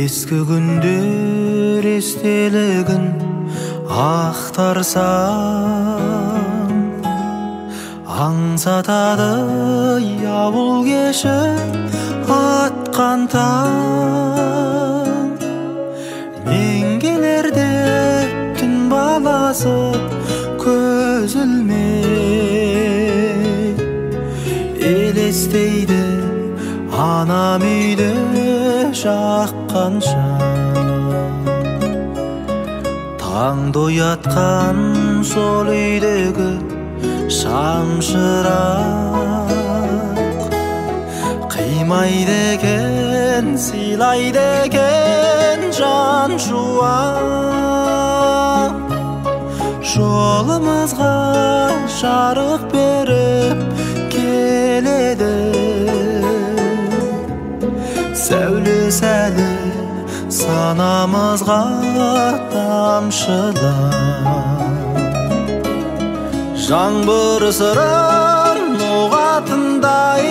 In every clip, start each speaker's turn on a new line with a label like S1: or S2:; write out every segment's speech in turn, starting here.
S1: Ескі күндер естелігін ақтарсам, аңсатады ауыл кеші атқан таң. Мен келерде түн баласы көз ілмей елестейді анам үйде жаққан шам. Таңды оятқан сол үйдегі шамшырақ қимайды екен, сыйлайды екен жан жуан. Жолымызға жарық беріп келеді сәуле-сәлі санамызға тамшылар. Жаңбыр сырын ұғатындай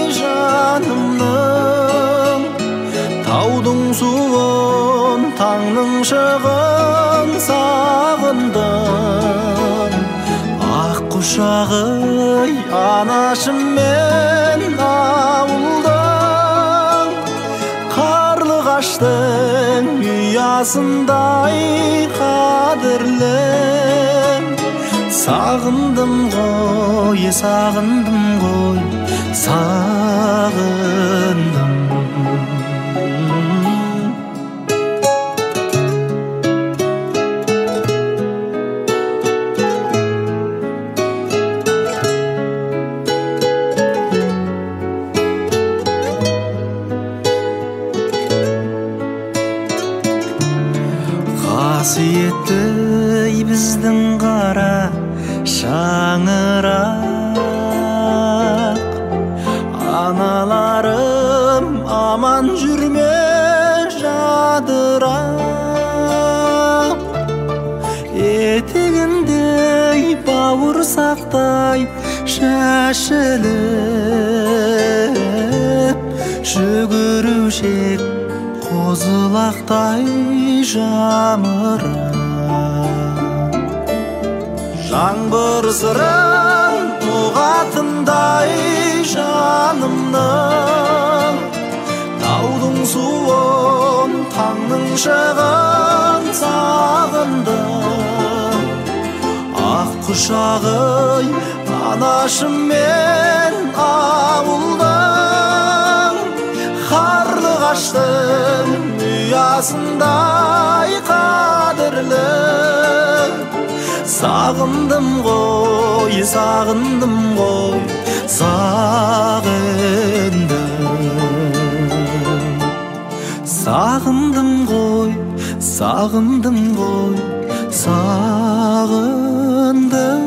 S1: жанымның, таудың суын таңның шығын сағындым. Ақ құшағы анашым мен ауылдың, қарлығаштың ұясындай қадірлім. Сағындым ғой, сағындым ғой, сағындым. Қасиетті біздің қара шаңырақ, аналарым аман жүрме жадырап. Етегіндей бауырсақтай шашылып, жүгірушек қозылақтай жамырап. Жаңбыр сырын ұғатындай жанымның, таудың суын таңның шығын сағындым. Ақ құшағы анашым мен ауылдың, қарлығаштың ұясындай қадірлі. Сағындым ғой, сағындым ғой, сағындым. Сағындым ғой, сағындым ғой, сағындым.